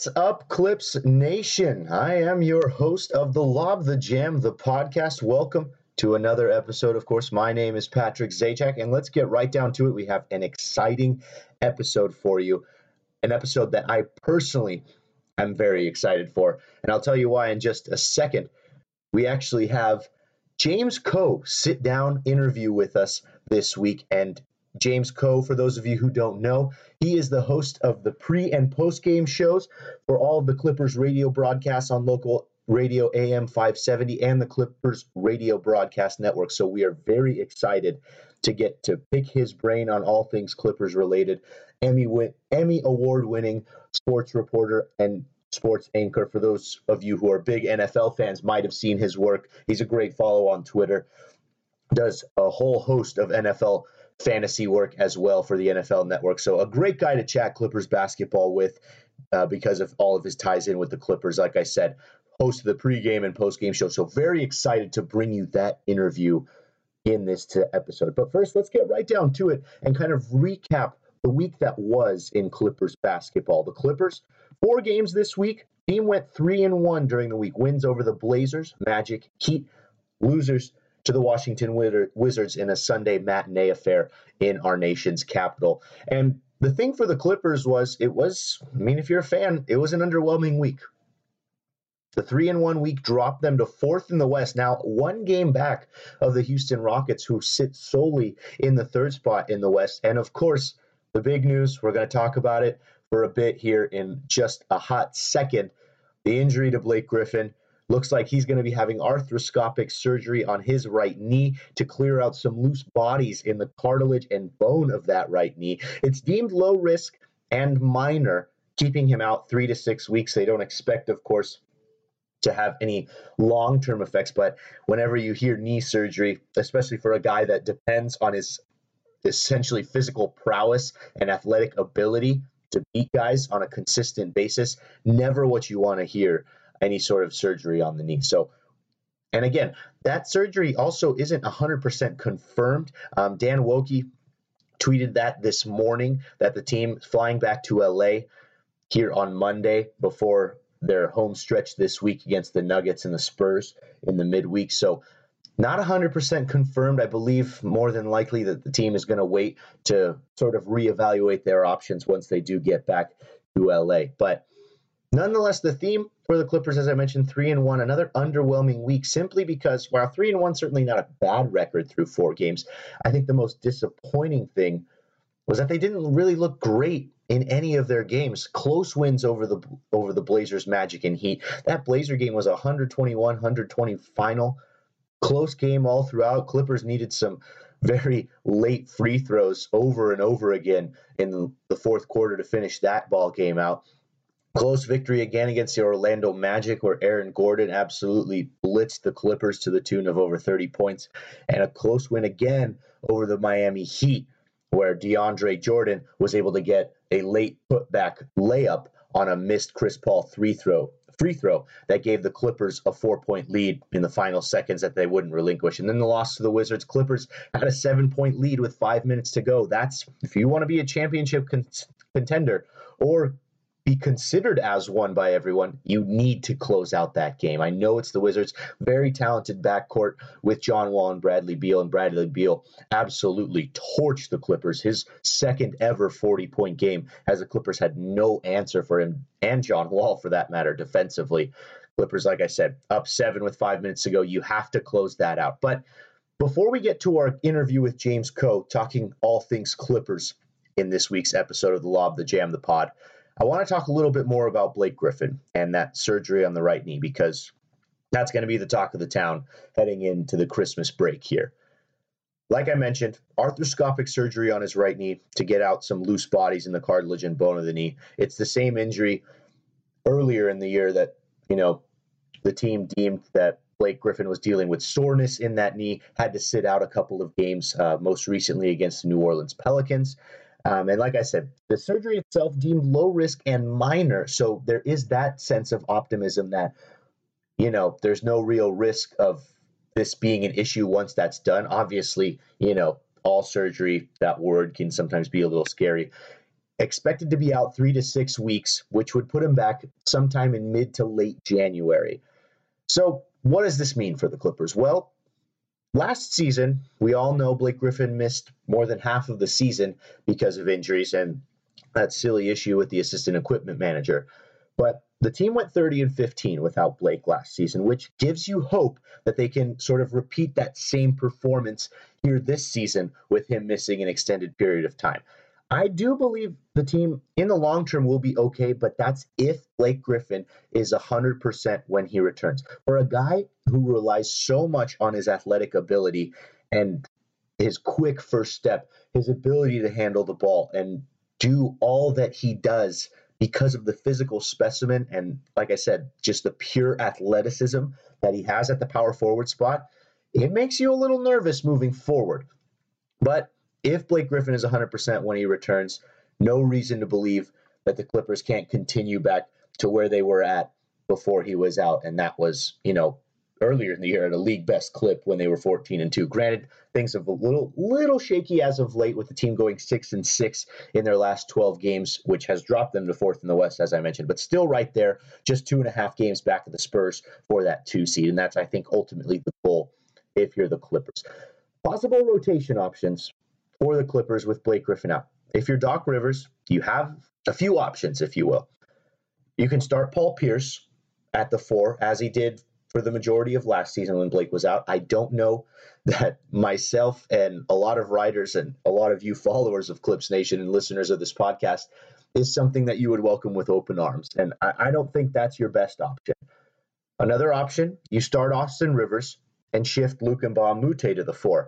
What's up, Clips Nation? I am your host of the Lob the Jam, the podcast. Welcome to another episode. Of course, my name is Patrick Zajac, and let's get right down to it. We have an exciting episode for you, an episode that I personally am very excited for, and I'll tell you why in just a second. We actually have James Koh sit down interview with us this week, and James Koh, for those of you who don't know, he is the host of the pre- and post-game shows for all of the Clippers radio broadcasts on local radio AM 570 and the Clippers radio broadcast network. So we are very excited to get to pick his brain on all things Clippers related. Emmy award-winning sports reporter and sports anchor. For those of you who are big NFL fans, might have seen his work. He's a great follow on Twitter. Does a whole host of NFL fantasy work as well for the NFL Network. So a great guy to chat Clippers basketball with because of all of his ties in with the Clippers. Like I said, host of the pregame and postgame show. So very excited to bring you that interview in this episode. But first, let's get right down to it and kind of recap the week that was in Clippers basketball. The Clippers, 4 games this week. Team went 3-1 during the week. Wins over the Blazers, Magic, Heat, losers to the Washington Wizards in a Sunday matinee affair in our nation's capital. And the thing for the Clippers was, if you're a fan, it was an underwhelming week. The 3-1 week dropped them to 4th in the West, now 1 game back of the Houston Rockets, who sit solely in the 3rd spot in the West. And of course, the big news, we're going to talk about it for a bit here in just a hot second, the injury to Blake Griffin. Looks like he's going to be having arthroscopic surgery on his right knee to clear out some loose bodies in the cartilage and bone of that right knee. It's deemed low risk and minor, keeping him out 3 to 6 weeks. They don't expect, of course, to have any long-term effects, but whenever you hear knee surgery, especially for a guy that depends on his essentially physical prowess and athletic ability to beat guys on a consistent basis, never what you want to hear. Any sort of surgery on the knee. So, and again, that surgery also isn't 100% confirmed. Dan Wokey tweeted that this morning, that the team flying back to LA here on Monday before their home stretch this week against the Nuggets and the Spurs in the midweek. So not 100% confirmed. I believe more than likely that the team is going to wait to sort of reevaluate their options once they do get back to LA. But nonetheless, the theme for the Clippers, as I mentioned, 3-1, another underwhelming week, simply because while 3-1, certainly not a bad record through 4 games, I think the most disappointing thing was that they didn't really look great in any of their games. Close wins over the Blazers, Magic, and Heat. That Blazer game was a 121-120 final. Close game all throughout. Clippers needed some very late free throws over and over again in the 4th quarter to finish that ball game out. Close victory again against the Orlando Magic, where Aaron Gordon absolutely blitzed the Clippers to the tune of over 30 points. And a close win again over the Miami Heat, where DeAndre Jordan was able to get a late putback layup on a missed Chris Paul free throw that gave the Clippers a 4-point lead in the final seconds that they wouldn't relinquish. And then the loss to the Wizards. Clippers had a 7-point lead with 5 minutes to go. That's, if you want to be a championship contender or be considered as one by everyone, you need to close out that game. I know it's the Wizards, very talented backcourt with John Wall and Bradley Beal, and Bradley Beal absolutely torched the Clippers. His 2nd ever 40-point game, as the Clippers had no answer for him, and John Wall for that matter, defensively. Clippers, like I said, up 7 with 5 minutes to go. You have to close that out. But before we get to our interview with James Koh, talking all things Clippers in this week's episode of the Lob the Jam, the pod, I want to talk a little bit more about Blake Griffin and that surgery on the right knee, because that's going to be the talk of the town heading into the Christmas break here. Like I mentioned, arthroscopic surgery on his right knee to get out some loose bodies in the cartilage and bone of the knee. It's the same injury earlier in the year that, the team deemed that Blake Griffin was dealing with soreness in that knee, had to sit out a couple of games, most recently against the New Orleans Pelicans. And like I said, the surgery itself deemed low risk and minor. So there is that sense of optimism that, there's no real risk of this being an issue once that's done. Obviously, all surgery, that word can sometimes be a little scary. expected to be out 3 to 6 weeks, which would put him back sometime in mid to late January. So what does this mean for the Clippers? Well, last season, we all know Blake Griffin missed more than half of the season because of injuries and that silly issue with the assistant equipment manager. But the team went 30-15 without Blake last season, which gives you hope that they can sort of repeat that same performance here this season with him missing an extended period of time. I do believe the team in the long term will be okay, but that's if Blake Griffin is 100% when he returns. For a guy who relies so much on his athletic ability and his quick first step, his ability to handle the ball and do all that he does because of the physical specimen and, like I said, just the pure athleticism that he has at the power forward spot, it makes you a little nervous moving forward. But if Blake Griffin is 100% when he returns, no reason to believe that the Clippers can't continue back to where they were at before he was out. And that was, earlier in the year at a league best clip when they were 14-2. Granted, things have a little shaky as of late with the team going 6-6 in their last 12 games, which has dropped them to fourth in the West, as I mentioned, but still right there, just 2.5 games back of the Spurs for that 2 seed. And that's, I think, ultimately the goal if you're the Clippers. Possible rotation options for the Clippers with Blake Griffin out. If you're Doc Rivers, you have a few options, if you will. You can start Paul Pierce at the 4, as he did for the majority of last season when Blake was out. I don't know that myself and a lot of writers and a lot of you followers of Clips Nation and listeners of this podcast is something that you would welcome with open arms. And I don't think that's your best option. Another option, you start Austin Rivers and shift Luc Mbah a Moute to the 4.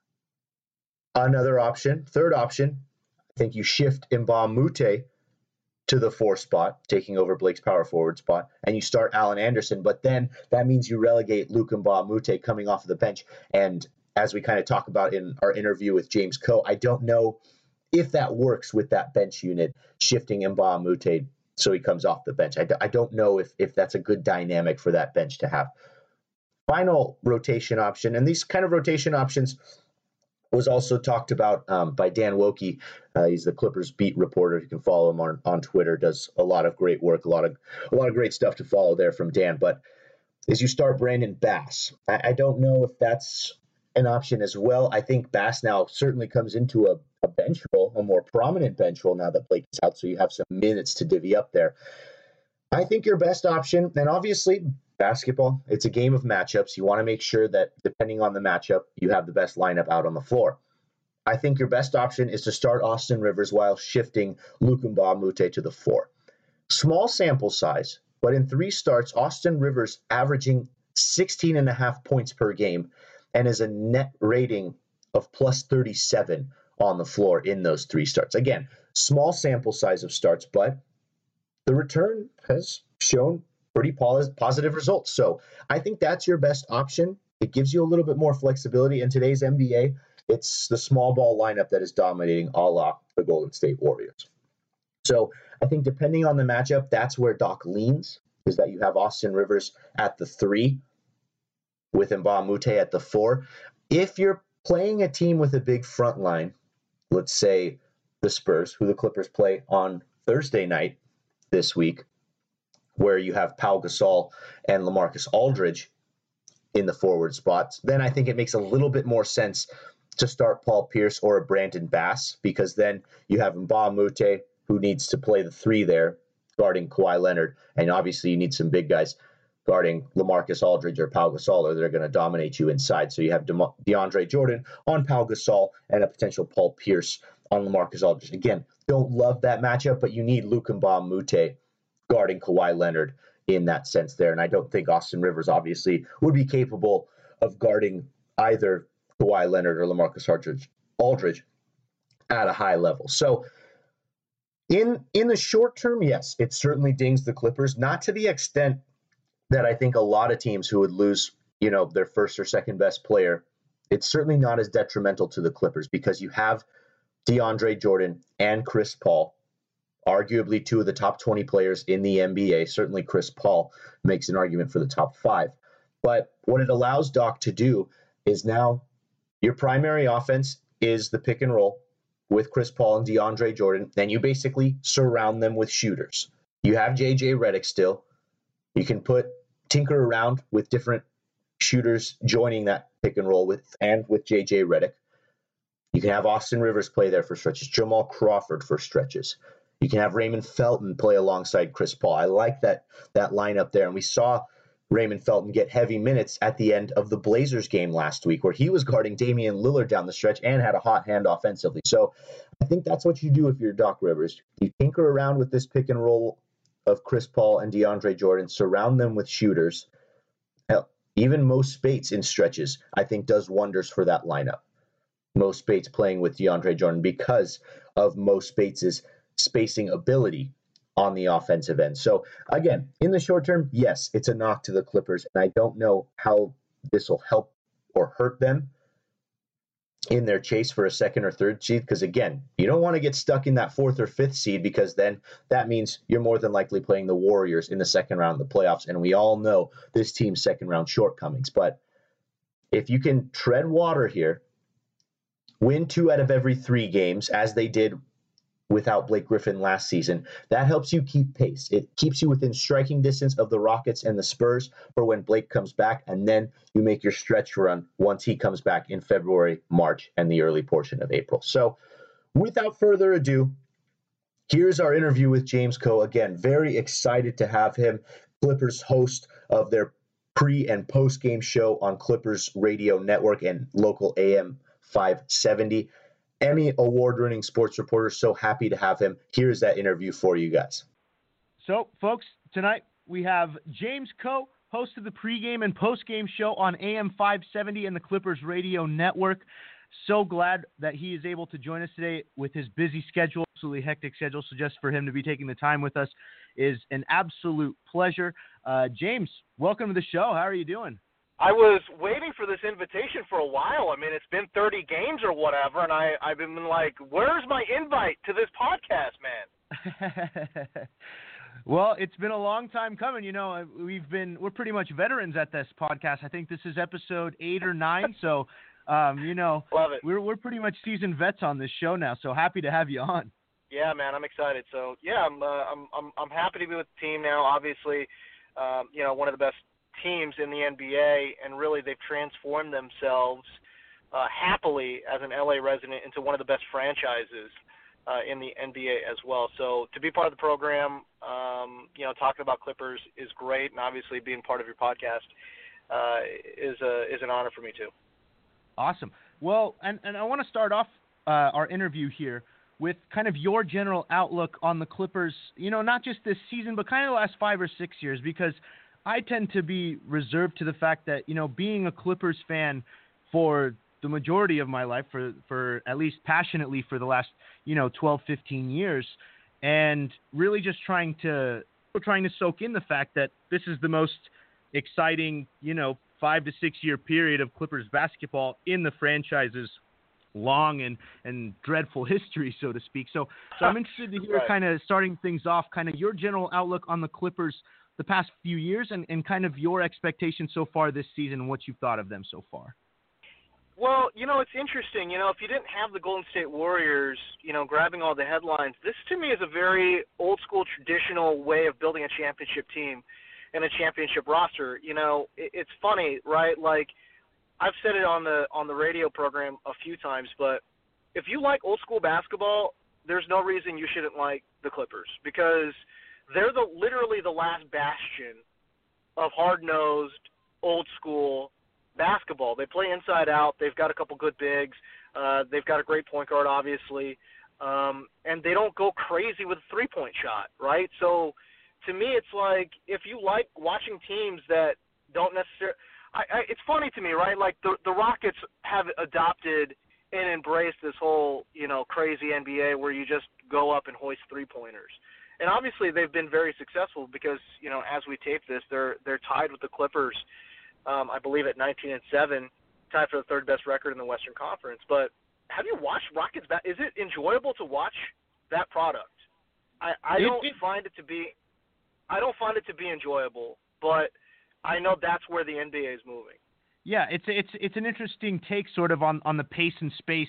Another option, third option, I think you shift Mbah a Moute to the 4 spot, taking over Blake's power forward spot, and you start Alan Anderson, but then that means you relegate Luc Mbah a Moute coming off of the bench. And as we kind of talk about in our interview with James Coe, I don't know if that works with that bench unit, shifting Mbah a Moute so he comes off the bench. I don't know if that's a good dynamic for that bench to have. Final rotation option, and these kind of rotation options was also talked about by Dan Wokey. He's the Clippers beat reporter. You can follow him on Twitter. Does a lot of great work, a lot of great stuff to follow there from Dan. But as you start Brandon Bass, I don't know if that's an option as well. I think Bass now certainly comes into a bench role, a more prominent bench role now that Blake is out, so you have some minutes to divvy up there. I think your best option, and obviously basketball, it's a game of matchups. You want to make sure that depending on the matchup, you have the best lineup out on the floor. I think your best option is to start Austin Rivers while shifting Luc Mbah a Moute to the 4. Small sample size, but in 3 starts, Austin Rivers averaging 16.5 points per game and is a net rating of plus 37 on the floor in those 3 starts. Again, small sample size of starts, but the return has shown pretty positive results. So I think that's your best option. It gives you a little bit more flexibility. In today's NBA, it's the small ball lineup that is dominating a la the Golden State Warriors. So I think depending on the matchup, that's where Doc leans, is that you have Austin Rivers at the 3 with Mbah a Moute at the 4. If you're playing a team with a big front line, let's say the Spurs, who the Clippers play on Thursday night this week, where you have Pau Gasol and LaMarcus Aldridge in the forward spots, then I think it makes a little bit more sense to start Paul Pierce or a Brandon Bass, because then you have Mbah a Moute, who needs to play the 3 there, guarding Kawhi Leonard, and obviously you need some big guys guarding LaMarcus Aldridge or Pau Gasol, or they're going to dominate you inside. So you have DeAndre Jordan on Pau Gasol and a potential Paul Pierce on LaMarcus Aldridge. Again, don't love that matchup, but you need Luc Mbah a Moute guarding Kawhi Leonard in that sense there. And I don't think Austin Rivers obviously would be capable of guarding either Kawhi Leonard or LaMarcus Aldridge at a high level. So in the short term, yes, it certainly dings the Clippers, not to the extent that I think a lot of teams who would lose, their first or second best player. It's certainly not as detrimental to the Clippers because you have DeAndre Jordan and Chris Paul, arguably 2 of the top 20 players in the NBA. Certainly Chris Paul makes an argument for the top 5. But what it allows Doc to do is now your primary offense is the pick and roll. with Chris Paul and DeAndre Jordan, then you basically surround them with shooters. You have JJ Redick still. You can tinker around with different shooters joining that pick and roll with JJ Redick. You can have Austin Rivers play there for stretches, Jamal Crawford for stretches. You can have Raymond Felton play alongside Chris Paul. I like that lineup there. And we saw Raymond Felton get heavy minutes at the end of the Blazers game last week, where he was guarding Damian Lillard down the stretch and had a hot hand offensively. So I think that's what you do if you're Doc Rivers. You tinker around with this pick and roll of Chris Paul and DeAndre Jordan, surround them with shooters. Hell, even Mo Spates in stretches, I think, does wonders for that lineup. Mo Spates playing with DeAndre Jordan because of Mo Spates' spacing ability on the offensive end. So again, in the short term, yes, it's a knock to the Clippers, and I don't know how this will help or hurt them in their chase for a second or third seed, because again, you don't want to get stuck in that fourth or fifth seed, because then that means you're more than likely playing the Warriors in the second round of the playoffs, and we all know this team's second round shortcomings. But if you can tread water here, win 2 out of every 3 games, as they did without Blake Griffin last season, that helps you keep pace. It keeps you within striking distance of the Rockets and the Spurs for when Blake comes back, and then you make your stretch run once he comes back in February, March, and the early portion of April. So without further ado, here's our interview with James Koh. Again, very excited to have him, Clippers host of their pre- and post-game show on Clippers Radio Network and local AM 570. Emmy award-winning sports reporter. So happy to have him. Here's that interview for you guys. So, folks, tonight we have James Koh, host of the pregame and postgame show on AM 570 and the Clippers Radio Network. So glad that he is able to join us today with his busy schedule, absolutely hectic schedule. So just for him to be taking the time with us is an absolute pleasure. James, welcome to the show. How are you doing? I was waiting for this invitation for a while. I mean, it's been 30 games or whatever, and I've been like, where's my invite to this podcast, man? Well, it's been a long time coming. You know, we're pretty much veterans at this podcast. I think this is episode 8 or 9. So, you know, love it. We're pretty much seasoned vets on this show now. So happy to have you on. Yeah, man, I'm excited. So yeah, I'm happy to be with the team now. Obviously, you know, one of the best teams in the NBA, and really they've transformed themselves happily as an LA resident into one of the best franchises in the NBA as well. So to be part of the program, you know, talking about Clippers is great, and obviously being part of your podcast is an honor for me too. Awesome. Well, and I want to start off our interview here with kind of your general outlook on the Clippers, you know, not just this season, but kind of the last 5 or 6 years, because I tend to be reserved to the fact that, you know, being a Clippers fan for the majority of my life, for at least passionately for the last, you know, 12, 15 years, and really just trying to soak in the fact that this is the most exciting, you know, 5 to 6 year period of Clippers basketball in the franchise's long and dreadful history, so to speak. So I'm interested to hear Right. kind of starting things off, kind of your general outlook on the Clippers the past few years and kind of your expectations so far this season and what you've thought of them so far. Well, you know, it's interesting. You know, if you didn't have the Golden State Warriors, you know, grabbing all the headlines, this to me is a very old school, traditional way of building a championship team and a championship roster. You know, it's funny, right? Like, I've said it on the radio program a few times, but if you like old school basketball, there's no reason you shouldn't like the Clippers, because they're literally the last bastion of hard-nosed, old-school basketball. They play inside out. They've got a couple good bigs. They've got a great point guard, obviously. And they don't go crazy with a three-point shot, right? So to me, it's like if you like watching teams that don't necessarily – it's funny to me, right? Like the Rockets have adopted and embraced this whole, you know, crazy NBA where you just go up and hoist three-pointers. And obviously they've been very successful because, you know, as we tape this, they're tied with the Clippers, I believe at 19-7, tied for the third best record in the Western Conference. But have you watched Rockets? Is it enjoyable to watch that product? I don't find it to be enjoyable, but I know that's where the NBA is moving. Yeah, it's an interesting take sort of on the pace and space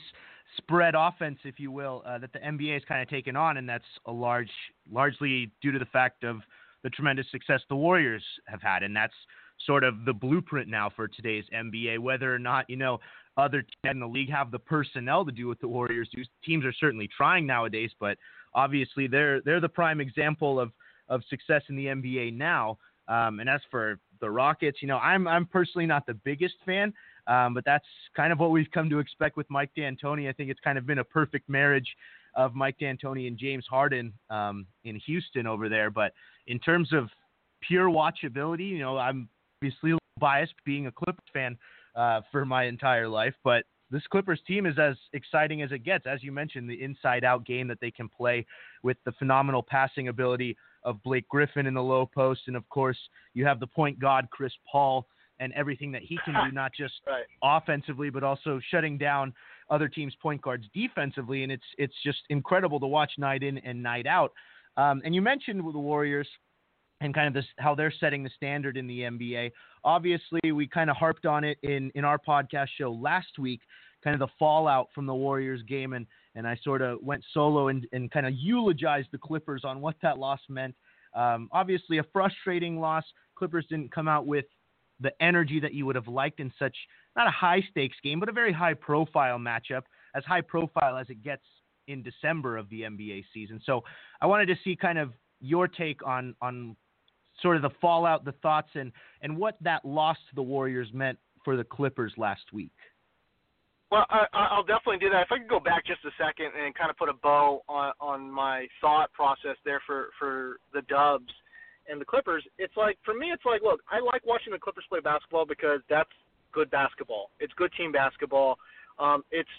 spread offense, if you will, that the NBA has kind of taken on, and that's largely due to the fact of the tremendous success the Warriors have had, and that's sort of the blueprint now for today's NBA. Whether or not, other teams in the league have the personnel to do what the Warriors do, teams are certainly trying nowadays, but obviously they're the prime example of success in the NBA now. And as for the Rockets, I'm personally not the biggest fan, but that's kind of what we've come to expect with Mike D'Antoni. I think it's kind of been a perfect marriage of Mike D'Antoni and James Harden in Houston over there. But in terms of pure watchability, I'm obviously a little biased being a Clippers fan for my entire life, but this Clippers team is as exciting as it gets. As you mentioned, the inside-out game that they can play with the phenomenal passing ability of Blake Griffin in the low post, and of course, you have the point guard Chris Paul and everything that he can do, not just right. offensively, but also shutting down other teams' point guards defensively, and it's just incredible to watch night in and night out. And you mentioned with the Warriors and kind of how they're setting the standard in the NBA. Obviously, we kind of harped on it in our podcast show last week, kind of the fallout from the Warriors game, and I sort of went solo and kind of eulogized the Clippers on what that loss meant. Obviously, a frustrating loss. Clippers didn't come out with the energy that you would have liked in such, not a high-stakes game, but a very high-profile matchup, as high-profile as it gets in December of the NBA season. So I wanted to see kind of your take on sort of the fallout, the thoughts, and what that loss to the Warriors meant for the Clippers last week. Well, I'll definitely do that. If I could go back just a second and kind of put a bow on my thought process there for the Dubs and the Clippers, it's like, for me, it's like, look, I like watching the Clippers play basketball because that's good basketball. It's good team basketball. It's,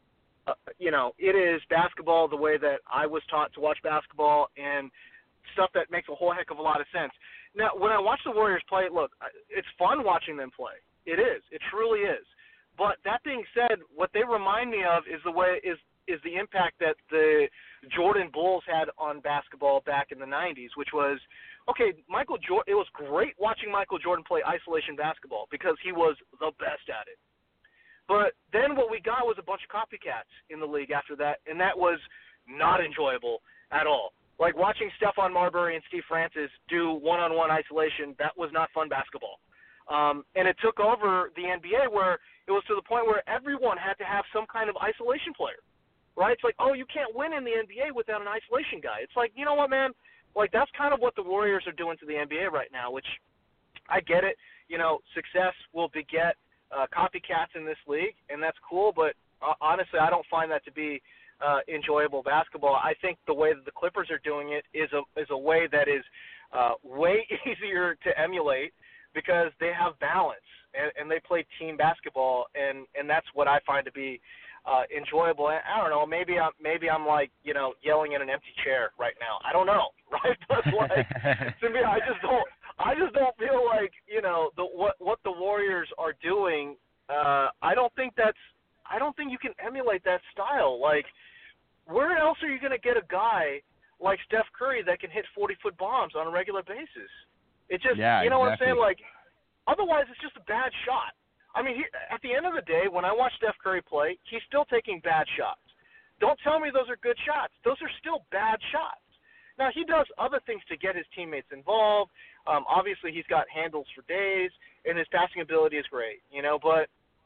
it is basketball the way that I was taught to watch basketball, and stuff that makes a whole heck of a lot of sense. Now, when I watch the Warriors play, look, it's fun watching them play. It is. It truly is. But that being said, what they remind me of is the impact that the Jordan Bulls had on basketball back in the 90s, which was, okay, it was great watching Michael Jordan play isolation basketball because he was the best at it. But then what we got was a bunch of copycats in the league after that, and that was not enjoyable at all. Like watching Stephon Marbury and Steve Francis do one-on-one isolation, that was not fun basketball. And it took over the NBA where it was to the point where everyone had to have some kind of isolation player, right? It's like, oh, you can't win in the NBA without an isolation guy. It's like, you know what, man? Like, that's kind of what the Warriors are doing to the NBA right now, which I get it. Success will beget copycats in this league, and that's cool, but honestly, I don't find that to be enjoyable basketball. I think the way that the Clippers are doing it is a way that is way easier to emulate because they have balance and they play team basketball, and that's what I find to be enjoyable. And I don't know, maybe I'm like yelling at an empty chair right now. I don't know, right? But like to me, I just don't feel like what the Warriors are doing. I don't think you can emulate that style. Like, where else are you going to get a guy like Steph Curry that can hit 40-foot bombs on a regular basis? It just, yeah, exactly. What I'm saying? Like, otherwise it's just a bad shot. I mean, at the end of the day, when I watch Steph Curry play, he's still taking bad shots. Don't tell me those are good shots. Those are still bad shots. Now, he does other things to get his teammates involved. Obviously, he's got handles for days, and his passing ability is great, but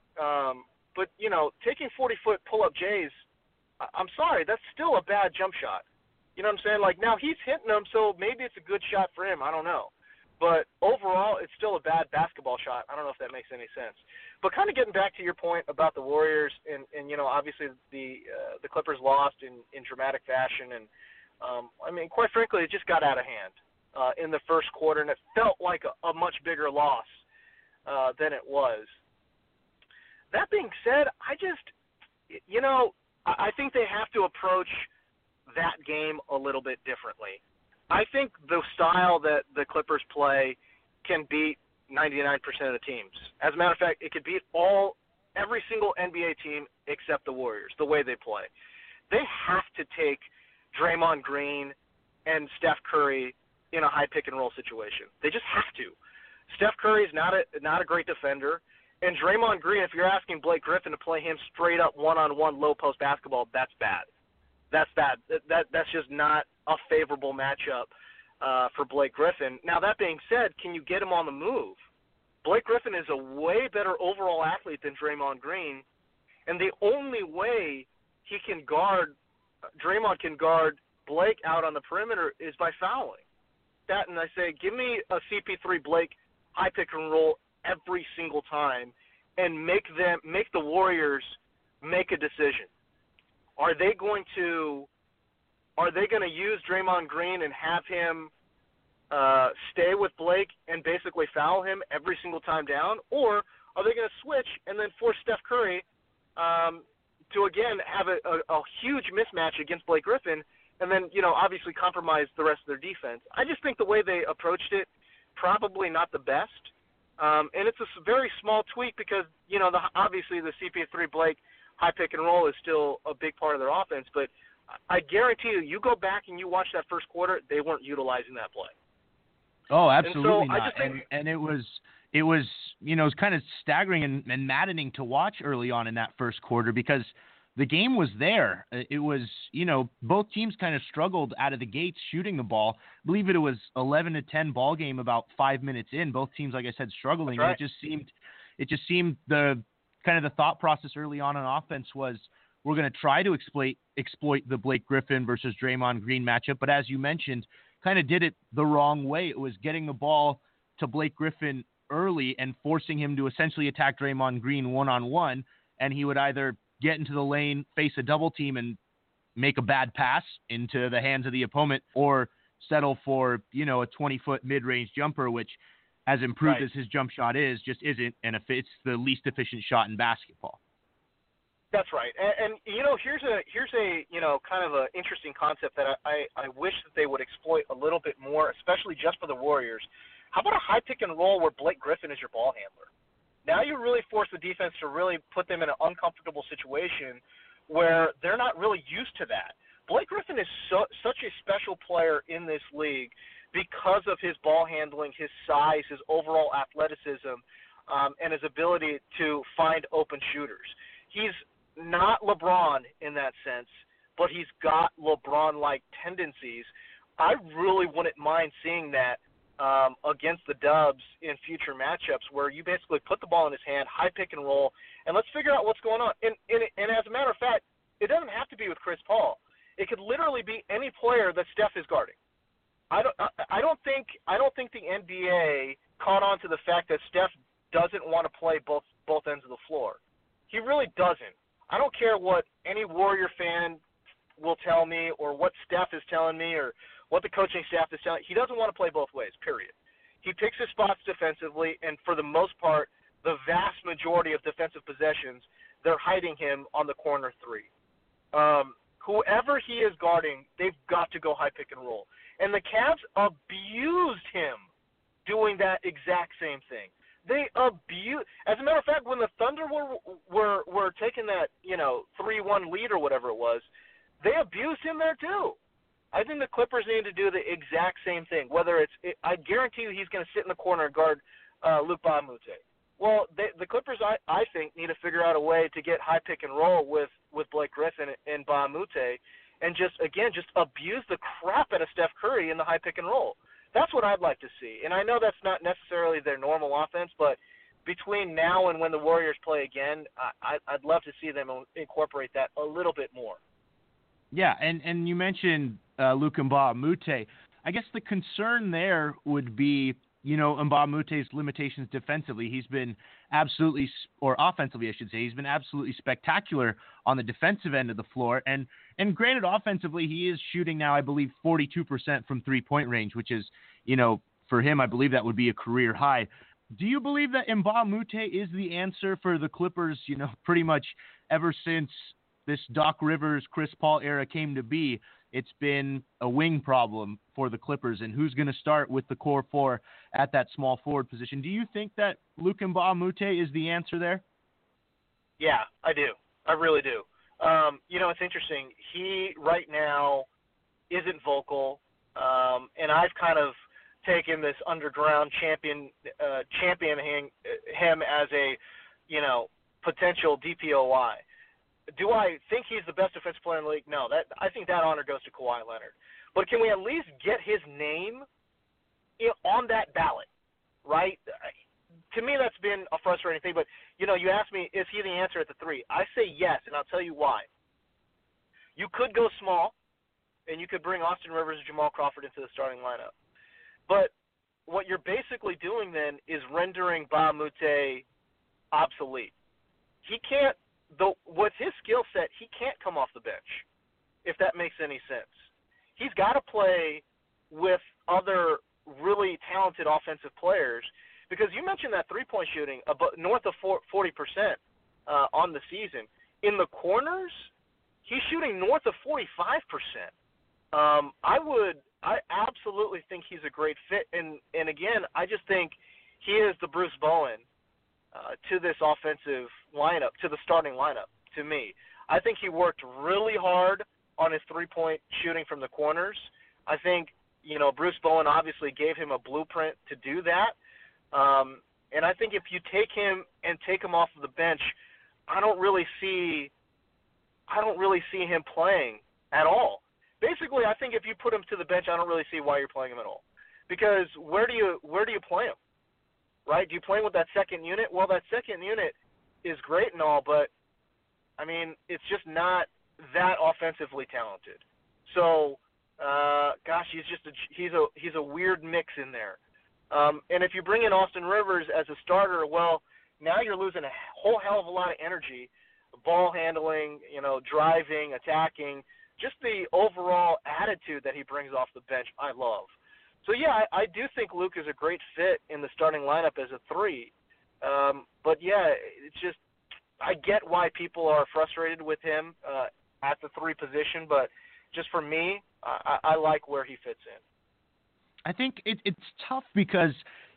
taking 40-foot pull-up J's, I'm sorry, that's still a bad jump shot. You know what I'm saying? Like, now he's hitting them, so maybe it's a good shot for him. I don't know. But overall, it's still a bad basketball shot. I don't know if that makes any sense. But kind of getting back to your point about the Warriors, and obviously the Clippers lost in dramatic fashion. And, quite frankly, it just got out of hand in the first quarter, and it felt like a much bigger loss than it was. That being said, I think they have to approach that game a little bit differently. I think the style that the Clippers play can beat 99% of the teams. As a matter of fact, it could beat every single NBA team except the Warriors, the way they play. They have to take Draymond Green and Steph Curry in a high pick-and-roll situation. They just have to. Steph Curry is not a great defender, And Draymond Green, if you're asking Blake Griffin to play him straight up one-on-one low post basketball, that's bad. That's bad. That's just not a favorable matchup for Blake Griffin. Now, that being said, can you get him on the move? Blake Griffin is a way better overall athlete than Draymond Green, and the only way he can guard, Draymond can guard Blake out on the perimeter is by fouling. That, and I say, give me a CP3 Blake high pick and roll every single time, and make the Warriors make a decision. Are they going to use Draymond Green and have him stay with Blake and basically foul him every single time down, or are they going to switch and then force Steph Curry to again have a huge mismatch against Blake Griffin, and then obviously compromise the rest of their defense? I just think the way they approached it, probably not the best. And it's a very small tweak because, obviously the CP3 Blake high pick and roll is still a big part of their offense. But I guarantee you go back and you watch that first quarter, they weren't utilizing that play. Oh, absolutely not. Think, and it was it was kind of staggering and maddening to watch early on in that first quarter because the game was there. It was, both teams kind of struggled out of the gates shooting the ball. I believe it was 11-10 ball game about 5 minutes in. Both teams, like I said, struggling. That's right. It just seemed the kind of the thought process early on offense was we're going to try to exploit the Blake Griffin versus Draymond Green matchup. But as you mentioned, kind of did it the wrong way. It was getting the ball to Blake Griffin early and forcing him to essentially attack Draymond Green one-on-one. And he would either get into the lane, face a double team, and make a bad pass into the hands of the opponent, or settle for, a 20-foot mid-range jumper, which, as improved as his jump shot is, just isn't, and it's the least efficient shot in basketball. That's right. And here's a kind of an interesting concept that I wish that they would exploit a little bit more, especially just for the Warriors. How about a high pick and roll where Blake Griffin is your ball handler? Now you really force the defense to really put them in an uncomfortable situation where they're not really used to that. Blake Griffin is such a special player in this league because of his ball handling, his size, his overall athleticism, and his ability to find open shooters. He's not LeBron in that sense, but he's got LeBron-like tendencies. I really wouldn't mind seeing that against the Dubs in future matchups where you basically put the ball in his hand, high pick and roll, and let's figure out what's going on. And as a matter of fact, it doesn't have to be with Chris Paul. It could literally be any player that Steph is guarding. I don't think the NBA caught on to the fact that Steph doesn't want to play both ends of the floor. He really doesn't. I don't care what any Warrior fan will tell me or what Steph is telling me or what the coaching staff is telling. He doesn't want to play both ways, period. He picks his spots defensively, and for the most part, the vast majority of defensive possessions, they're hiding him on the corner three. Whoever he is guarding, they've got to go high pick and roll. And the Cavs abused him doing that exact same thing. They abused. As a matter of fact, when the Thunder were taking that 3-1 lead or whatever it was, they abused him there too. I think the Clippers need to do the exact same thing. I guarantee you he's going to sit in the corner and guard Luc Mbah a Moute. Well, the Clippers, I think, need to figure out a way to get high pick and roll with Blake Griffin and Mbah a Moute and just abuse the crap out of Steph Curry in the high pick and roll. That's what I'd like to see. And I know that's not necessarily their normal offense, but between now and when the Warriors play again, I'd love to see them incorporate that a little bit more. Yeah, and you mentioned Luc Mbah a Moute. I guess the concern there would be, Mbah a Moute's limitations defensively. He's been absolutely, or offensively I should say, he's been absolutely spectacular on the defensive end of the floor. And granted, offensively, he is shooting now, I believe, 42% from three-point range, which is, for him, I believe that would be a career high. Do you believe that Mbah a Moute is the answer for the Clippers, pretty much ever since this Doc Rivers, Chris Paul era came to be? It's been a wing problem for the Clippers, and who's going to start with the core four at that small forward position? Do you think that Luc Mbah a Moute is the answer there? Yeah, I do. I really do. It's interesting. He right now isn't vocal, and I've kind of taken this underground championing him as a potential DPOY. Do I think he's the best defensive player in the league? No. I think that honor goes to Kawhi Leonard. But can we at least get his name on that ballot, right? To me, that's been a frustrating thing. But, you asked me, is he the answer at the 3? I say yes, and I'll tell you why. You could go small, and you could bring Austin Rivers and Jamal Crawford into the starting lineup. But what you're basically doing then is rendering Mbah a Moute obsolete. He can't, with his skill set, he can't come off the bench, if that makes any sense. He's got to play with other really talented offensive players, because you mentioned that three-point shooting north of 40% on the season. In the corners, he's shooting north of 45%. I absolutely think he's a great fit, and again, I just think he is the Bruce Bowen to this offensive lineup, to the starting lineup, to me. I think he worked really hard on his three-point shooting from the corners. I think, Bruce Bowen obviously gave him a blueprint to do that. And I think if you take him off of the bench, I don't really see him playing at all. Basically, I think if you put him to the bench, I don't really see why you're playing him at all. Because where do you play him? Right? Do you play him with that second unit? Well, that second unit is great and all, but I mean, it's just not that offensively talented. So, he's a weird mix in there. And if you bring in Austin Rivers as a starter, well, now you're losing a whole hell of a lot of energy, ball handling, driving, attacking, just the overall attitude that he brings off the bench, I love. So, yeah, I do think Luke is a great fit in the starting lineup as a 3. But, yeah, it's just I get why people are frustrated with him at the 3 position, but just for me, I like where he fits in. I think it's tough because,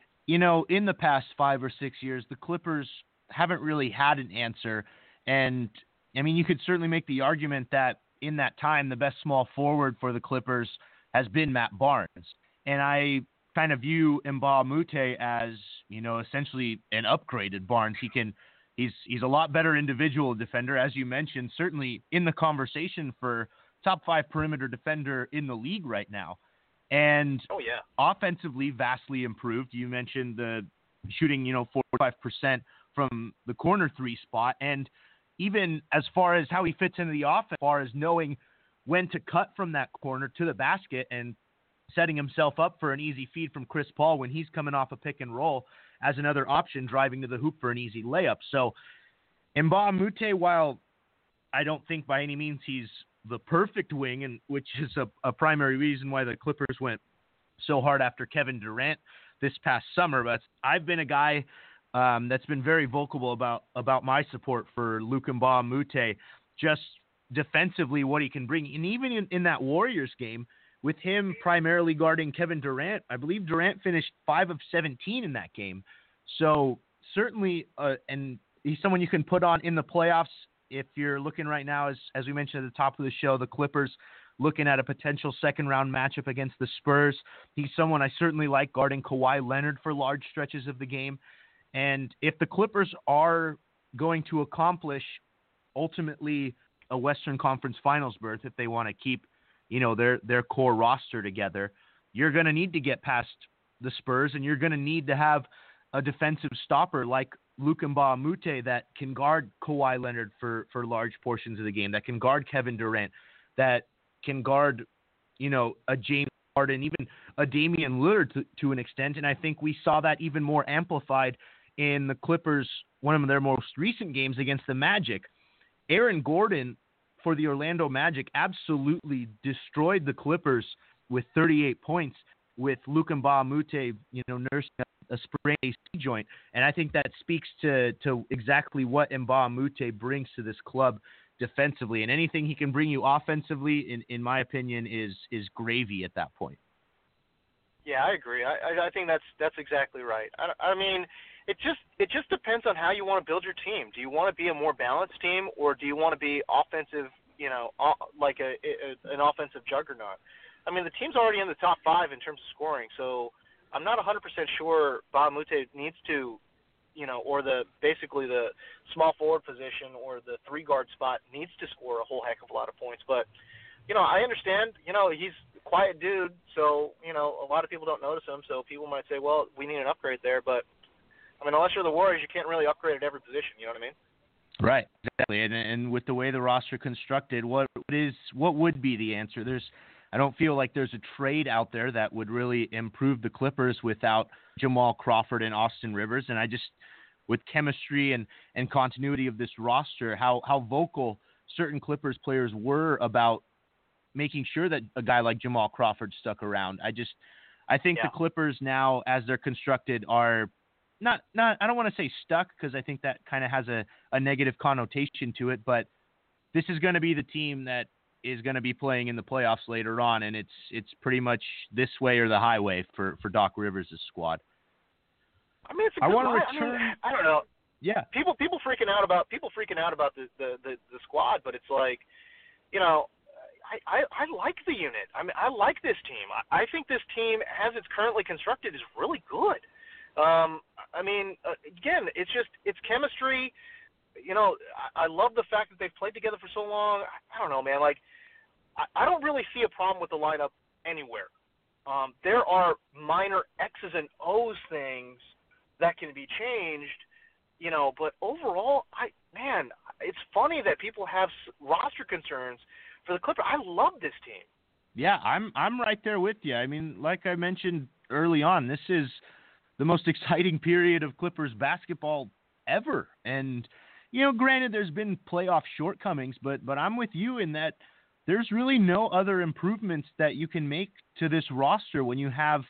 in the past 5 or 6 years, the Clippers haven't really had an answer. And, I mean, you could certainly make the argument that in that time, the best small forward for the Clippers has been Matt Barnes. And I kind of view Mbah a Moute as, essentially an upgraded Barnes. He's a lot better individual defender, as you mentioned, certainly in the conversation for top 5 perimeter defender in the league right now. And offensively, vastly improved. You mentioned the shooting, 45% from the corner 3 spot. And even as far as how he fits into the offense, as far as knowing when to cut from that corner to the basket and setting himself up for an easy feed from Chris Paul when he's coming off a pick and roll as another option, driving to the hoop for an easy layup. So Mbah a Moute, while I don't think by any means he's the perfect wing, and which is a primary reason why the Clippers went so hard after Kevin Durant this past summer, but I've been a guy that's been very vocal about my support for Luc Mbah a Moute, just defensively what he can bring. And even in that Warriors game, with him primarily guarding Kevin Durant, I believe Durant finished 5 of 17 in that game. So certainly, and he's someone you can put on in the playoffs. If you're looking right now, as we mentioned at the top of the show, the Clippers looking at a potential second-round matchup against the Spurs. He's someone I certainly like guarding Kawhi Leonard for large stretches of the game. And if the Clippers are going to accomplish ultimately a Western Conference Finals berth, if they want to keep, their core roster together, you're going to need to get past the Spurs, and you're going to need to have a defensive stopper like Luc Mbah a Moute that can guard Kawhi Leonard for large portions of the game, that can guard Kevin Durant, that can guard, a James Harden, even a Damian Lillard to an extent. And I think we saw that even more amplified in the Clippers, one of their most recent games against the Magic. Aaron Gordon for the Orlando Magic absolutely destroyed the Clippers with 38 points, with Luc Mbah a Moute, nursing a sprained AC joint. And I think that speaks to exactly what Mbah a Moute brings to this club defensively. And anything he can bring you offensively, in my opinion, is gravy at that point. Yeah, I agree. I think that's exactly right. I mean, it just depends on how you want to build your team. Do you want to be a more balanced team, or do you want to be offensive, like an offensive juggernaut? I mean, the team's already in the top 5 in terms of scoring, so I'm not 100% sure Mbah a Moute needs to, or basically the small forward position or the 3-guard spot needs to score a whole heck of a lot of points. But, I understand, he's a quiet dude, so, a lot of people don't notice him, so people might say, well, we need an upgrade there. But, I mean, unless you're the Warriors, you can't really upgrade at every position, you know what I mean? Right, exactly. And with the way the roster constructed, what would be the answer? I don't feel like there's a trade out there that would really improve the Clippers without Jamal Crawford and Austin Rivers. And I just, with chemistry and continuity of this roster, how vocal certain Clippers players were about making sure that a guy like Jamal Crawford stuck around. I think the Clippers now, as they're constructed, are not I don't want to say stuck, because I think that kind of has a negative connotation to it, but this is going to be the team that is going to be playing in the playoffs later on, and it's pretty much this way or the highway for Doc Rivers' squad. I mean, it's a good want to return. return. I don't know. Yeah. People freaking out about the squad, but it's like, I like the unit. I mean, I like this team. I think this team, as it's currently constructed, is really good. I mean, again, it's chemistry. I love the fact that they've played together for so long. I don't know, man. Like, I don't really see a problem with the lineup anywhere. There are minor X's and O's things that can be changed, but overall, it's funny that people have roster concerns for the Clippers. I love this team. Yeah, I'm right there with you. I mean, like I mentioned early on, this is the most exciting period of Clippers basketball ever. And, granted, there's been playoff shortcomings, but I'm with you in that there's really no other improvements that you can make to this roster when you have,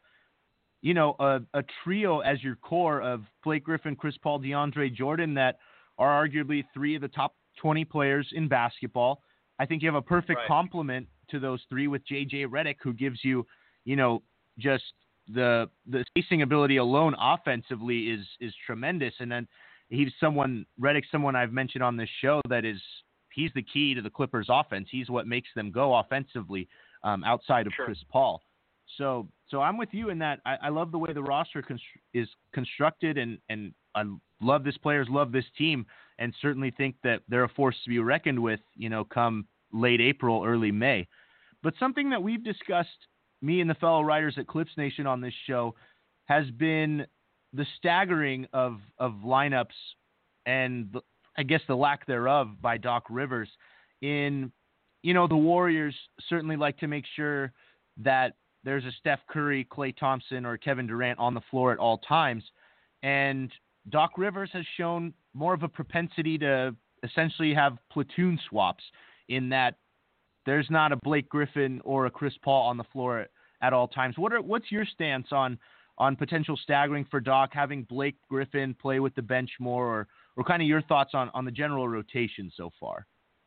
a trio as your core of Blake Griffin, Chris Paul, DeAndre Jordan, that are arguably 3 of the top 20 players in basketball. I think you have a perfect complement to those 3 with JJ Redick, who gives you, just the spacing ability alone offensively is tremendous. And then Redick's someone I've mentioned on this show he's the key to the Clippers offense. He's what makes them go offensively outside of Chris Paul. So I'm with you in that. I love the way the roster is constructed, and I love this players, love this team, and certainly think that they're a force to be reckoned with, come late April, early May. But something that we've discussed, me and the fellow writers at Clips Nation on this show, has been the staggering of lineups and I guess the lack thereof by Doc Rivers. The Warriors certainly like to make sure that there's a Steph Curry, Klay Thompson, or Kevin Durant on the floor at all times. And Doc Rivers has shown more of a propensity to essentially have platoon swaps, in that there's not a Blake Griffin or a Chris Paul on the floor at all times. What's your stance on potential staggering for Doc, having Blake Griffin play with the bench more, or kind of your thoughts on the general rotation so far?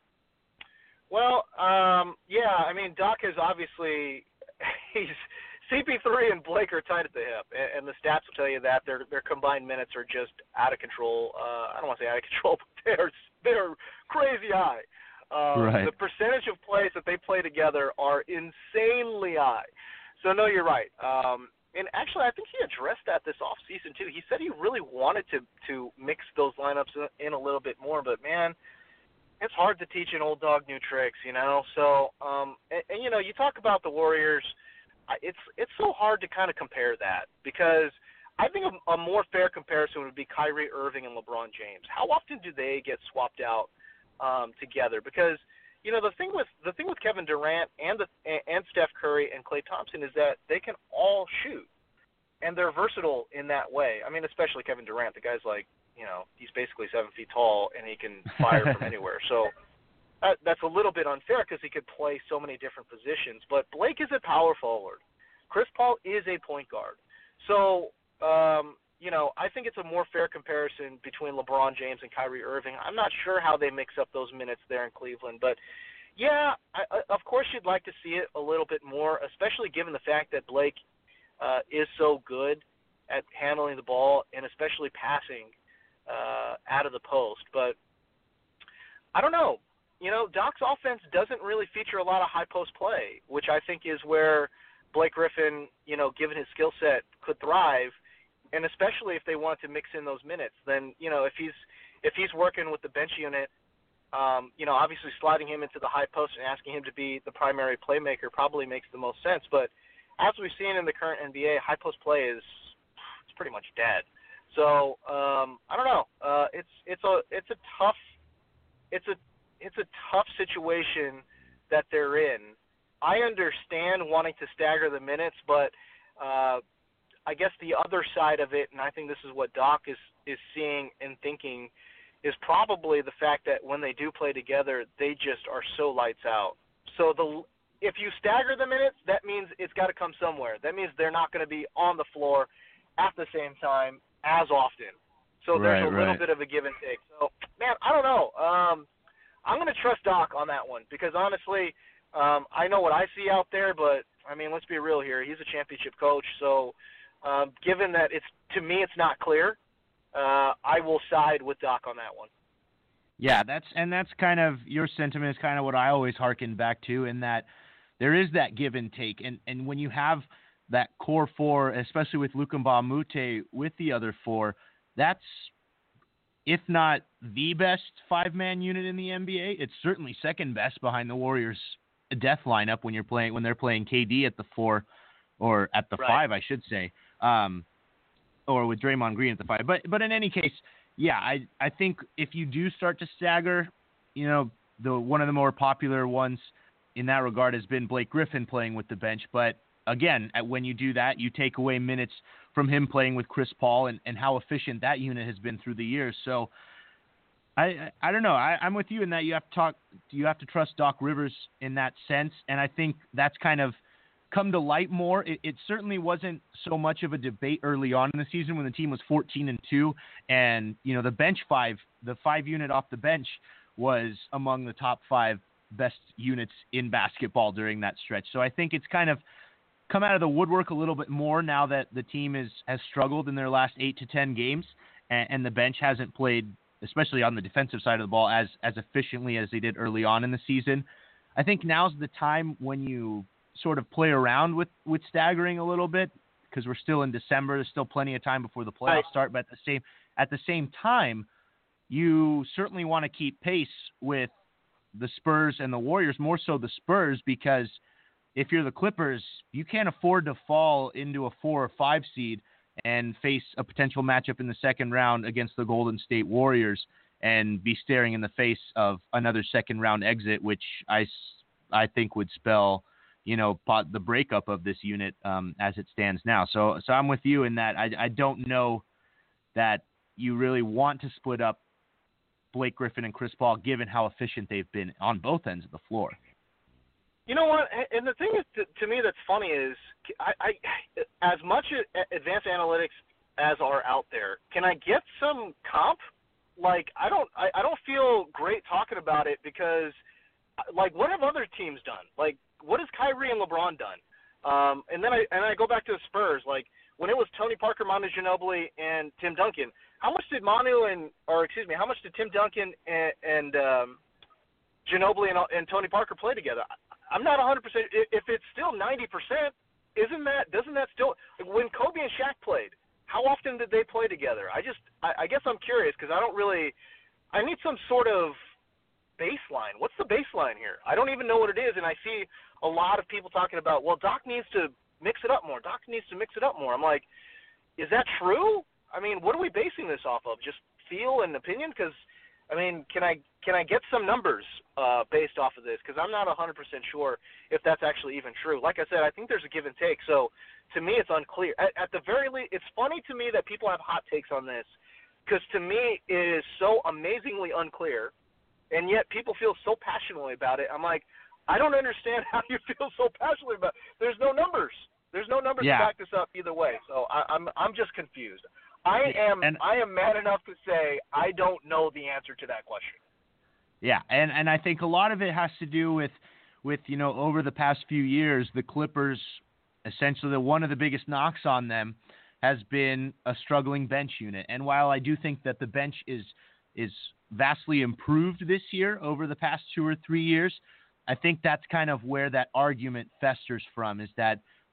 Well, I mean, Doc is obviously CP3 and Blake are tight at the hip, and the stats will tell you that their combined minutes are just out of control. I don't want to say out of control, but they're crazy high. Right. The percentage of plays that they play together are insanely high. So, no, you're right. And actually, I think he addressed that this offseason, too. He said he really wanted to mix those lineups in a little bit more, but, man, it's hard to teach an old dog new tricks, So, you talk about the Warriors. It's so hard to kind of compare that, because I think a more fair comparison would be Kyrie Irving and LeBron James. How often do they get swapped out together? Because the thing with Kevin Durant and Steph Curry and Klay Thompson is that they can all shoot, and they're versatile in that way. I mean, especially Kevin Durant. The guy's like, he's basically 7 feet tall, and he can fire from anywhere. So that's a little bit unfair, because he could play so many different positions. But Blake is a power forward. Chris Paul is a point guard. So, I think it's a more fair comparison between LeBron James and Kyrie Irving. I'm not sure how they mix up those minutes there in Cleveland. But, yeah, of course you'd like to see it a little bit more, especially given the fact that Blake is so good at handling the ball and especially passing out of the post. But I don't know. Doc's offense doesn't really feature a lot of high post play, which I think is where Blake Griffin, given his skill set, could thrive. and especially if they want to mix in those minutes, then if he's working with the bench unit, obviously sliding him into the high post and asking him to be the primary playmaker probably makes the most sense. But as we've seen in the current NBA, high post play it's pretty much dead. So I don't know. It's a tough situation that they're in. I understand wanting to stagger the minutes, but I guess the other side of it, and I think this is what Doc is seeing and thinking, is probably the fact that when they do play together, they just are so lights out. So if you stagger the minutes, that means it's got to come somewhere. That means they're not going to be on the floor at the same time as often. So there's a little bit of a give and take. So, man, I don't know. I'm going to trust Doc on that one because, honestly, I know what I see out there, but, I mean, let's be real here. He's a championship coach, so given that to me it's not clear, I will side with Doc on that one. Yeah, that's kind of your sentiment is kind of what I always hearken back to, in that there is that give and take, and when you have that core four, especially with Luka Mbah-a-Moute with the other four, that's, if not the best five-man unit in the NBA, it's certainly second best behind the Warriors' death lineup when they're playing KD at the four, or at the five, I should say, or with Draymond Green at the five. But in any case, yeah, I think if you do start to stagger, one of the more popular ones in that regard has been Blake Griffin playing with the bench. But again, when you do that, you take away minutes from him playing with Chris Paul and how efficient that unit has been through the years. So I don't know. I'm with you in that you have to trust Doc Rivers in that sense, and I think that's kind of come to light more. It certainly wasn't so much of a debate early on in the season when the team was 14-2, and the bench five, the five unit off the bench, was among the top five best units in basketball during that stretch. So I think it's kind of come out of the woodwork a little bit more now that the team has struggled in their last 8 to 10 games, and the bench hasn't played, especially on the defensive side of the ball, as efficiently as they did early on in the season. I think now's the time when you sort of play around with staggering a little bit, because we're still in December. There's still plenty of time before the playoffs start, but at the same time, you certainly want to keep pace with the Spurs and the Warriors, more so the Spurs, because if you're the Clippers, you can't afford to fall into a 4 or 5 seed and face a potential matchup in the second round against the Golden State Warriors and be staring in the face of another second round exit, which I think would spell, the breakup of this unit as it stands now. So I'm with you in that. I don't know that you really want to split up Blake Griffin and Chris Paul, given how efficient they've been on both ends of the floor. You know what? And the thing is, to me, that's funny is, I as much advanced analytics as are out there, can I get some comp? Like, I don't feel great talking about it because, like, what have other teams done? Like, what has Kyrie and LeBron done? And then I go back to the Spurs. Like, when it was Tony Parker, Manu Ginobili, and Tim Duncan, how much did Tim Duncan and Ginobili and Tony Parker play together? I'm not 100%. If it's still 90%, doesn't that still, when Kobe and Shaq played, how often did they play together? I guess I'm curious because I need some sort of baseline. What's the baseline here? I don't even know what it is, and I see a lot of people talking about, well, Doc needs to mix it up more. I'm like, is that true? I mean, what are we basing this off of? Just feel and opinion? Because, I mean, can I get some numbers based off of this? Because I'm not 100% sure if that's actually even true. Like I said, I think there's a give and take. So to me, it's unclear. At the very least, it's funny to me that people have hot takes on this, because to me, it is so amazingly unclear, and yet people feel so passionately about it. I'm like, I don't understand how you feel so passionately about it. There's no numbers. There's no numbers to back this up either way. So I'm just confused. I am mad enough to say I don't know the answer to that question. Yeah, and I think a lot of it has to do with over the past few years, the Clippers, essentially one of the biggest knocks on them has been a struggling bench unit. And while I do think that the bench is vastly improved this year over the past 2 or 3 years, I think that's kind of where that argument festers from, is that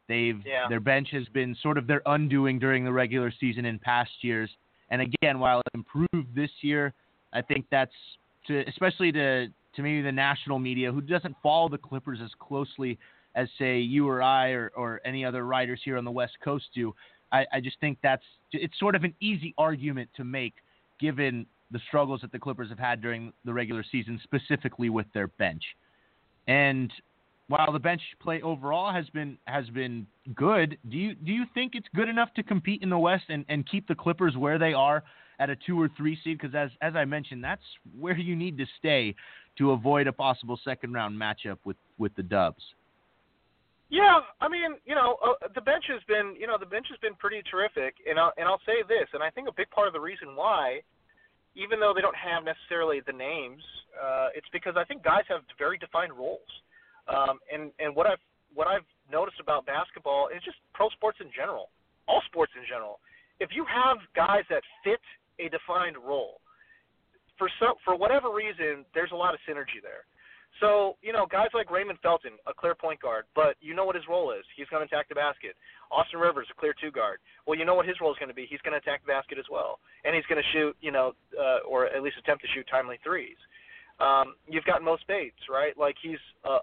Their bench has been sort of their undoing during the regular season in past years. And again, while it improved this year, I think that's especially to maybe the national media who doesn't follow the Clippers as closely as, say, you or I or any other writers here on the West Coast do. I just think it's sort of an easy argument to make given the struggles that the Clippers have had during the regular season, specifically with their bench. And while the bench play overall has been good, do you think it's good enough to compete in the West and keep the Clippers where they are at a 2 or 3 seed? Because as I mentioned, that's where you need to stay to avoid a possible second round matchup with the Dubs. Yeah, I mean, the bench has been pretty terrific, and I'll say this, and I think a big part of the reason why, even though they don't have necessarily the names, it's because I think guys have very defined roles. And what I've noticed about basketball is just pro sports in general, all sports in general. If you have guys that fit a defined role, for whatever reason, there's a lot of synergy there. So, guys like Raymond Felton, a clear point guard, but you know what his role is. He's going to attack the basket. Austin Rivers, a clear 2 guard. Well, you know what his role is going to be. He's going to attack the basket as well. And he's going to shoot, or at least attempt to shoot timely threes. You've got Mo Spates, right? Like he's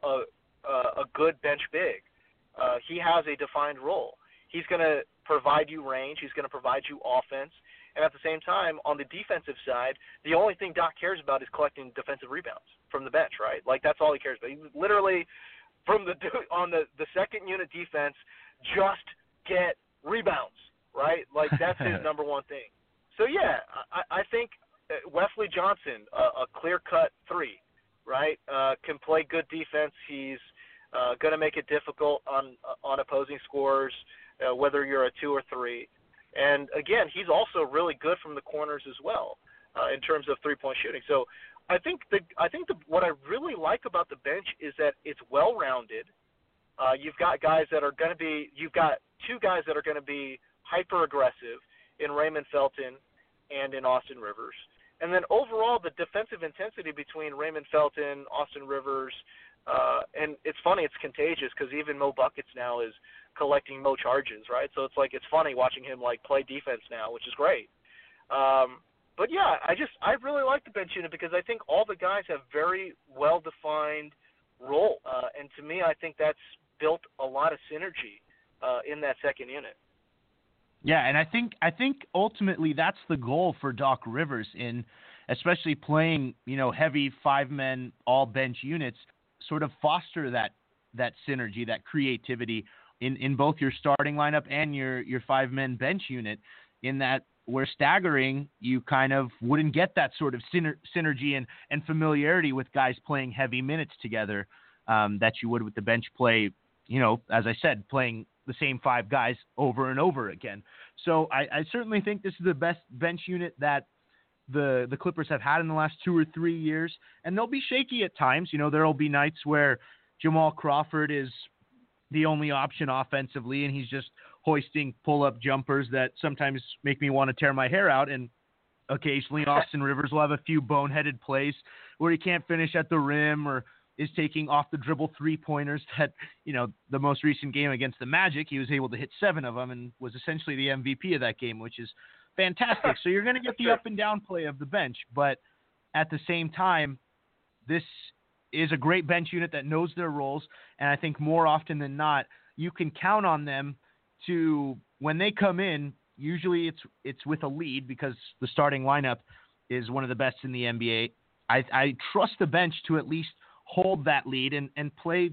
a good bench big. He has a defined role. He's going to provide you range. He's going to provide you offense. And at the same time, on the defensive side, the only thing Doc cares about is collecting defensive rebounds from the bench, right? Like that's all he cares about. He literally, on the second unit defense, just get rebounds, right? Like that's his number one thing. So yeah, I think Wesley Johnson, a clear-cut 3, right? Can play good defense. He's going to make it difficult on opposing scorers, whether you're a 2 or 3. And again, he's also really good from the corners as well in terms of three-point shooting. So I think what I really like about the bench is that it's well-rounded. You've got guys that are going to be. You've got 2 guys that are going to be hyper-aggressive in Raymond Felton and in Austin Rivers. And then overall, the defensive intensity between Raymond Felton, Austin Rivers, and it's funny, it's contagious because even Mo Buckets now is collecting Mo charges, right? So it's like it's funny watching him like play defense now, which is great. But yeah, I really like the bench unit because I think all the guys have very well-defined role, and to me, I think that's built a lot of synergy in that second unit. Yeah, and I think ultimately that's the goal for Doc Rivers in especially playing, heavy 5-men all bench units, sort of foster that synergy, that creativity in both your starting lineup and your 5-men bench unit, in that where staggering, you kind of wouldn't get that sort of synergy and familiarity with guys playing heavy minutes together that you would with the bench play, as I said, playing the same 5 guys over and over again. So I certainly think this is the best bench unit that the Clippers have had in the last 2 or 3 years, and they'll be shaky at times. There'll be nights where Jamal Crawford is the only option offensively, and he's just hoisting pull-up jumpers that sometimes make me want to tear my hair out, and occasionally Austin Rivers will have a few boneheaded plays where he can't finish at the rim or is taking off-the-dribble 3-pointers that, the most recent game against the Magic, he was able to hit 7 of them and was essentially the MVP of that game, which is fantastic. So you're going to get the up-and-down play of the bench, but at the same time, this is a great bench unit that knows their roles, and I think more often than not, you can count on them to, when they come in, usually it's with a lead because the starting lineup is one of the best in the NBA. I trust the bench to at least hold that lead and play,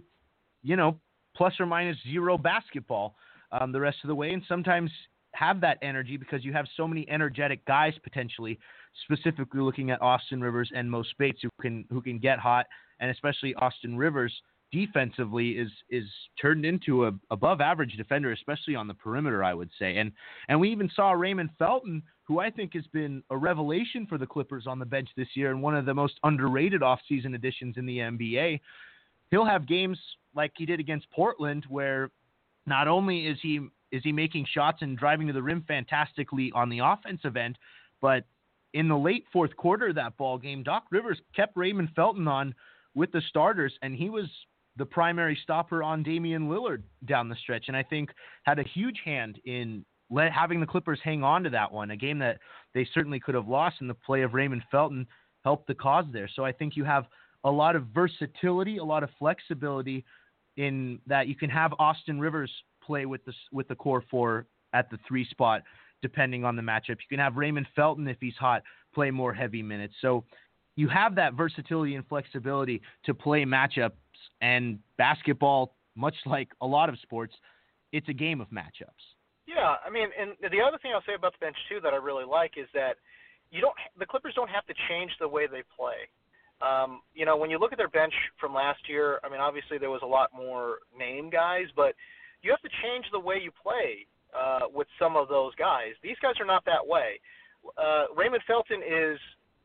plus or minus 0 basketball the rest of the way, and sometimes have that energy because you have so many energetic guys potentially, specifically looking at Austin Rivers and Mo Spates who can get hot, and especially Austin Rivers defensively is turned into a above average defender, especially on the perimeter, I would say. And we even saw Raymond Felton, who I think has been a revelation for the Clippers on the bench this year and one of the most underrated offseason additions in the NBA. He'll have games like he did against Portland where not only is he making shots and driving to the rim fantastically on the offensive end, but in the late fourth quarter of that ball game, Doc Rivers kept Raymond Felton on with the starters, and he was the primary stopper on Damian Lillard down the stretch, and I think had a huge hand in having the Clippers hang on to that one, a game that they certainly could have lost, and the play of Raymond Felton helped the cause there. So I think you have a lot of versatility, a lot of flexibility in that you can have Austin Rivers play with the core four at the 3 spot, depending on the matchup. You can have Raymond Felton, if he's hot, play more heavy minutes. So you have that versatility and flexibility to play matchups, and basketball, much like a lot of sports, it's a game of matchups. Yeah, I mean, and the other thing I'll say about the bench too that I really like is that the Clippers don't have to change the way they play. When you look at their bench from last year, I mean, obviously there was a lot more name guys, but you have to change the way you play with some of those guys. These guys are not that way. Raymond Felton is,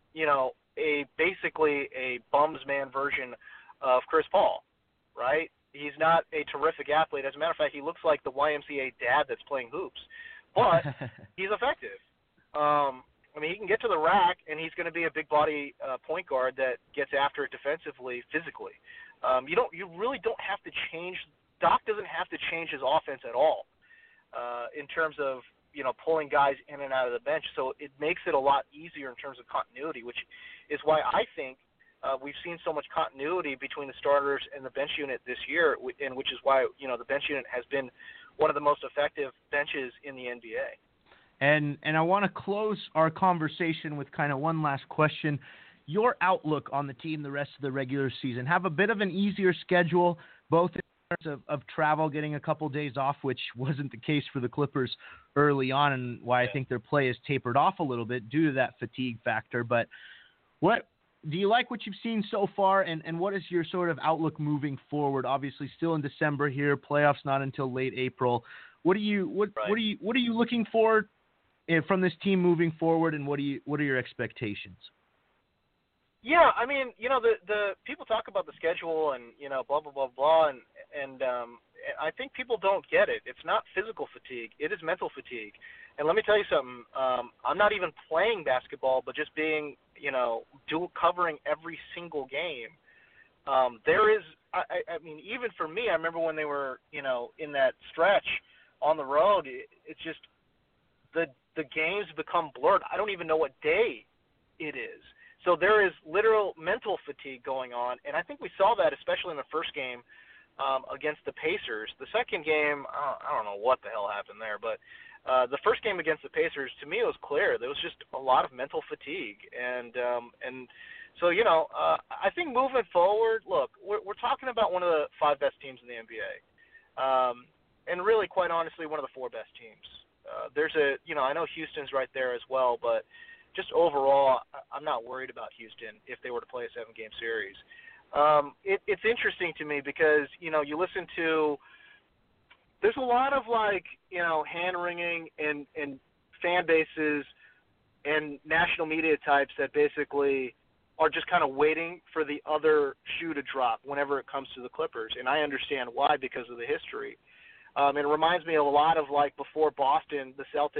basically a bums man version of Chris Paul, right? He's not a terrific athlete. As a matter of fact, he looks like the YMCA dad that's playing hoops, but he's effective. He can get to the rack, and he's going to be a big body point guard that gets after it defensively, physically. You really don't have to change. Doc doesn't have to change his offense at all in terms of pulling guys in and out of the bench. So it makes it a lot easier in terms of continuity, which is why I think we've seen so much continuity between the starters and the bench unit this year, and which is why the bench unit has been one of the most effective benches in the NBA. And I want to close our conversation with kind of one last question. Your outlook on the team the rest of the regular season. Have a bit of an easier schedule, both in terms of travel, getting a couple days off, which wasn't the case for the Clippers early on, and why I think their play has tapered off a little bit due to that fatigue factor. But what do you like what you've seen so far, and what is your sort of outlook moving forward? Obviously, still in December here, playoffs not until late April. What are you looking for from this team moving forward, and what are your expectations? Yeah, I mean, the people talk about the schedule and blah blah blah blah, and I think people don't get it. It's not physical fatigue; it is mental fatigue. And let me tell you something. I'm not even playing basketball, but just being covering every single game. There is, I mean, even for me, I remember when they were in that stretch on the road. It's just the games become blurred. I don't even know what day it is. So there is literal mental fatigue going on, and I think we saw that especially in the first game against the Pacers. The second game, I don't know what the hell happened there, but the first game against the Pacers, to me, it was clear. There was just a lot of mental fatigue, and so I think moving forward, look, we're talking about one of the 5 best teams in the NBA, and really, quite honestly, one of the 4 best teams. There's I know Houston's right there as well, but just overall, I'm not worried about Houston if they were to play a 7-game series. It's interesting to me because, you listen to – there's a lot of, hand-wringing and fan bases and national media types that basically are just kind of waiting for the other shoe to drop whenever it comes to the Clippers. And I understand why, because of the history. It reminds me a lot of before Boston,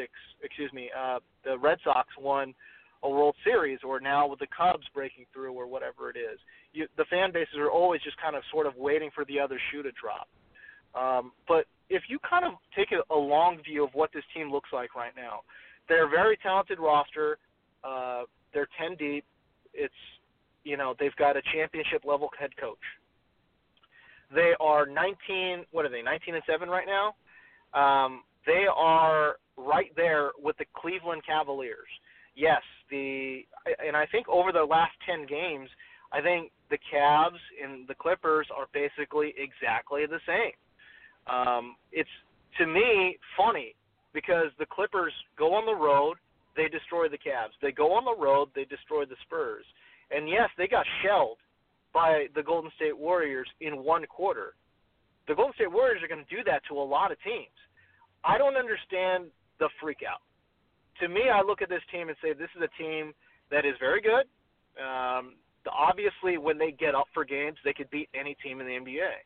the Red Sox won a World Series, or now with the Cubs breaking through, or whatever it is. The fan bases are always just kind of sort of waiting for the other shoe to drop. But if you kind of take a long view of what this team looks like right now, they're a very talented roster. They're 10 deep. It's they've got a championship level head coach. They are 19 and 7 right now? They are right there with the Cleveland Cavaliers. Yes, and I think over the last 10 games, I think the Cavs and the Clippers are basically exactly the same. It's, to me, funny because the Clippers go on the road, they destroy the Cavs. They go on the road, they destroy the Spurs. And, yes, they got shelled by the Golden State Warriors in one quarter. The Golden State Warriors are going to do that to a lot of teams. I don't understand the freak out. To me, I look at this team and say this is a team that is very good. Obviously, when they get up for games, they could beat any team in the NBA.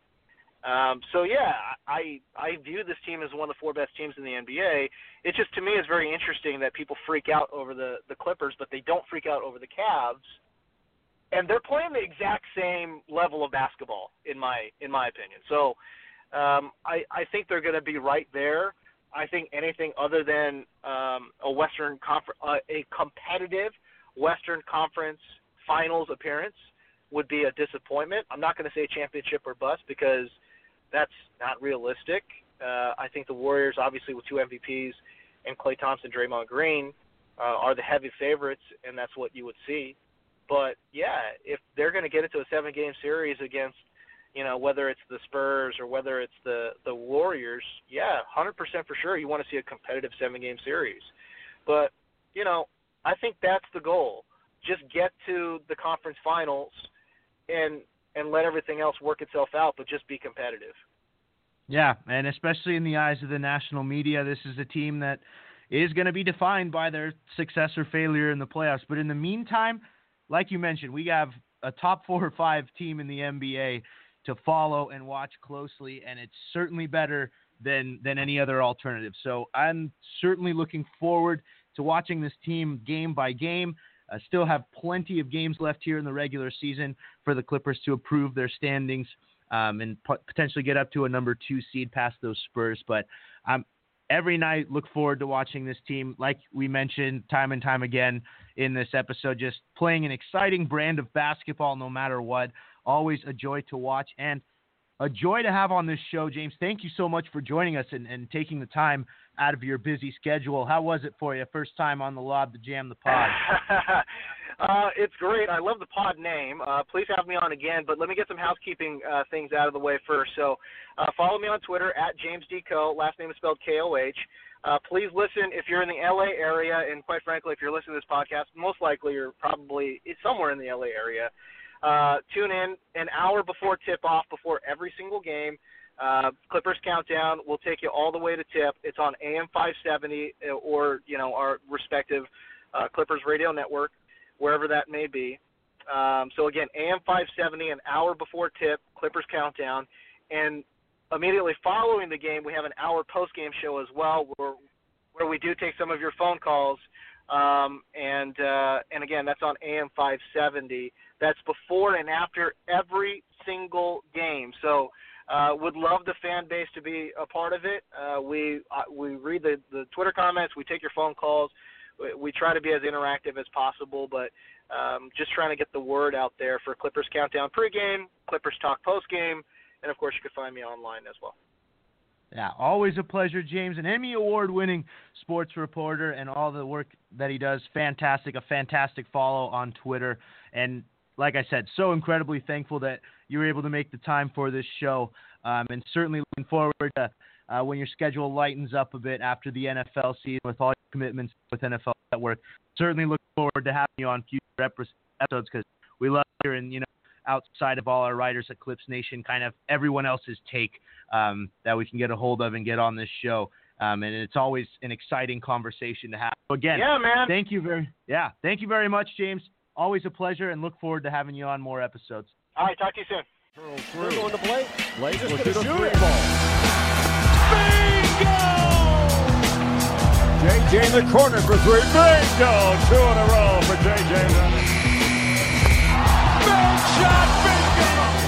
I view this team as one of the 4 best teams in the NBA. It just, to me, is very interesting that people freak out over the Clippers, but they don't freak out over the Cavs. and they're playing the exact same level of basketball in my opinion. So I think they're going to be right there. I think anything other than a competitive Western Conference Finals appearance would be a disappointment. I'm not going to say championship or bust because that's not realistic. I think the Warriors, obviously with 2 MVPs and Klay Thompson, Draymond Green, are the heavy favorites, and that's what you would see. But, yeah, if they're going to get into a 7-game series against, whether it's the Spurs or whether it's the Warriors, yeah, 100% for sure you want to see a competitive 7-game series. But, I think that's the goal. Just get to the conference finals and let everything else work itself out, but just be competitive. Yeah, and especially in the eyes of the national media, this is a team that is going to be defined by their success or failure in the playoffs. But in the meantime, like you mentioned, we have a top 4 or 5 team in the NBA to follow and watch closely, and it's certainly better than any other alternative. So I'm certainly looking forward to watching this team game by game. Still have plenty of games left here in the regular season for the Clippers to improve their standings and potentially get up to a number 2 seed past those Spurs. But every night look forward to watching this team, like we mentioned time and time again in this episode, just playing an exciting brand of basketball no matter what. Always a joy to watch and a joy to have on this show. James, thank you so much for joining us and taking the time out of your busy schedule. How was it for you? First time on the Lob to Jam the Pod. It's great. I love the pod name. Please have me on again, but let me get some housekeeping things out of the way first. So follow me on Twitter at JamesDCo. Last name is spelled Koh. Please listen if you're in the LA area, and quite frankly, if you're listening to this podcast, most likely you're probably somewhere in the LA area. Tune in an hour before tip-off, before every single game. Clippers Countdown will take you all the way to tip. It's on AM 570 or, our respective Clippers radio network, wherever that may be. So, again, AM 570, an hour before tip, Clippers Countdown. And immediately following the game, we have an hour post-game show as well where we do take some of your phone calls. And again, that's on AM 570. That's before and after every single game. So would love the fan base to be a part of it. We read the Twitter comments. We take your phone calls. We try to be as interactive as possible, but just trying to get the word out there for Clippers Countdown pregame, Clippers Talk postgame, and, of course, you can find me online as well. Yeah, always a pleasure, James. An Emmy Award-winning sports reporter, and all the work that he does, fantastic. A fantastic follow on Twitter. And like I said, so incredibly thankful that you were able to make the time for this show. And certainly looking forward to when your schedule lightens up a bit after the NFL season with all your commitments with NFL Network. Certainly looking forward to having you on future episodes because we love hearing, outside of all our writers at Clips Nation, kind of everyone else's take that we can get a hold of and get on this show. And it's always an exciting conversation to have. So again, yeah, man. Thank you very much, James. Always a pleasure, and look forward to having you on more episodes. All right, talk to you soon. They're going to Blake. Blake just going to shoot it. Bingo! JJ in the corner for 3. Bingo! 2 in a row for JJ. Big shot, bingo!